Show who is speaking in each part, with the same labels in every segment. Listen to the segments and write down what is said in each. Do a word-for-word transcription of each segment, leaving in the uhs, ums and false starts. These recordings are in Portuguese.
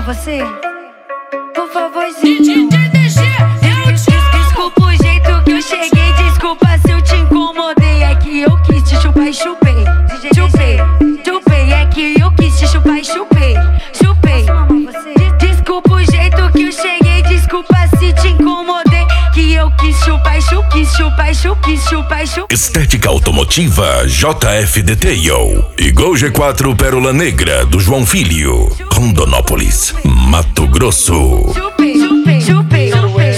Speaker 1: mamar você? Por favorzinho. Desculpa o jeito que eu cheguei, desculpa se eu te incomodei. É que eu quis te chupar e chupei. Chupei, chupei, é que eu quis te chupar e chupei. Chupei. Desculpa o jeito que eu cheguei, desculpa se te incomodei. Que eu quis chupar e chupar, quis chupar e chupar, quis chupar e chupar.
Speaker 2: Estética Automotiva J F Detail e Gol G quatro Pérola Negra do João Filho, Rondonópolis, Mato Grosso.
Speaker 1: Chupei, chupei, chupei, chupei,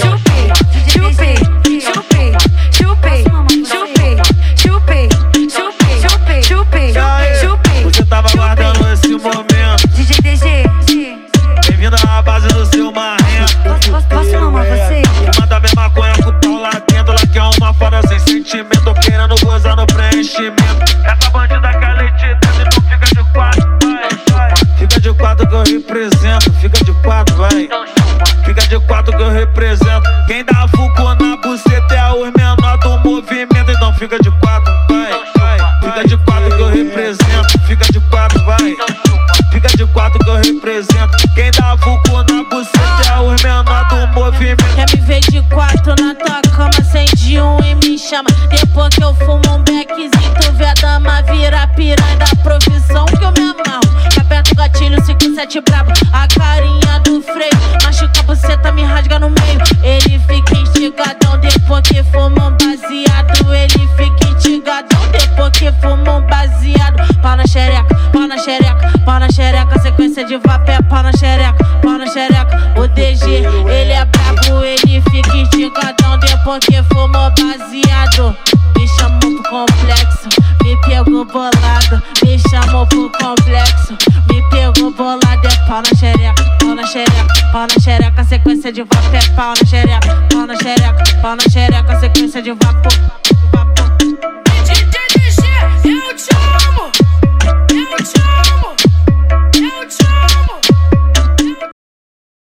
Speaker 1: chupei, chupei, chupei, chupei, chupei, chupei, chupei, chupei, chupei.
Speaker 3: Você tava guardando esse momento.
Speaker 1: D J D G,
Speaker 3: bem-vindo à base do seu marrento.
Speaker 1: posso, posso mamar você?
Speaker 3: Manda minha maconha com o pau lá dentro. Ela quer uma fora sem sentimento. Tô querendo gozar no preenchimento. Essa bandida quer leite dentro, então fica de quatro, vai, vai. Fica de quatro que eu represento. Fica de quatro, vai. Fica de quatro que eu represento. Quem dá vulco na buceta é os menor do movimento. Então fica de quatro, vai, vai. Fica de quatro que eu represento. Fica de quatro, vai. Fica de quatro que eu represento. Quem dá vulco na buceta é os menor do movimento.
Speaker 4: Quer me ver de quatro na tua cama, acende um e me chama. Depois que eu fumo um beckzinho, tu vê a dama vira piranha da profissão que eu me amarro. Aperta o gatilho, cinco sete brabo, a carinha do freio. Machuca a buceta, me rasga no meio. Ele fica instigadão depois que fuma um baseado. Ele fica instigadão depois que fuma um baseado. Pau na xereca, pau na xereca, pau na xereca. Sequência de vapé, pau na xereca, pau na xereca. O D G, ele é brabo, ele fica instigadão depois que fumou baseado. Me chamou pro complexo, me pegou bolado. Me chamou pro complexo, me pegou bolado. É pau na xereca, pau na xereca, pau na xereca. Sequência de vapé, pau na xereca, pau na xereca, pau na xereca. Sequência de vapor.